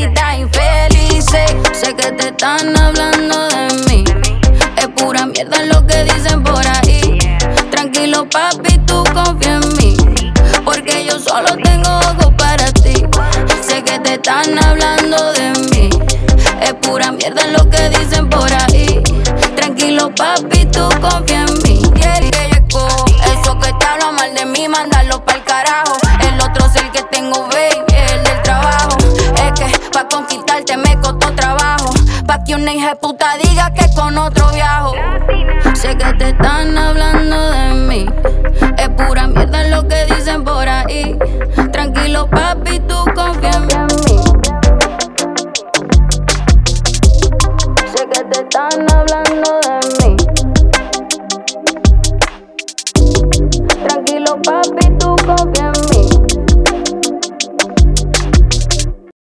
caritas infelices. Sé que te están hablando de mí. Es pura mierda lo que dicen por ahí. Tranquilo, papi, tú confía en mí, porque yo solo tengo ojos para ti. Sé que te están hablando de mí. Es pura mierda lo que dicen por ahí. Tranquilo, papi, tú confía en mí. Eso que te hablan mal de mí, mándalo pa'l carajo. El otro es el que tengo, baby, el del trabajo. Es que pa' conquistarte me costó trabajo. Pa' que una hija de puta diga que con otro viajo. Sé que te están hablando de mí. Es pura mierda lo que dicen por ahí. Tranquilo, papi, tú confía en mí.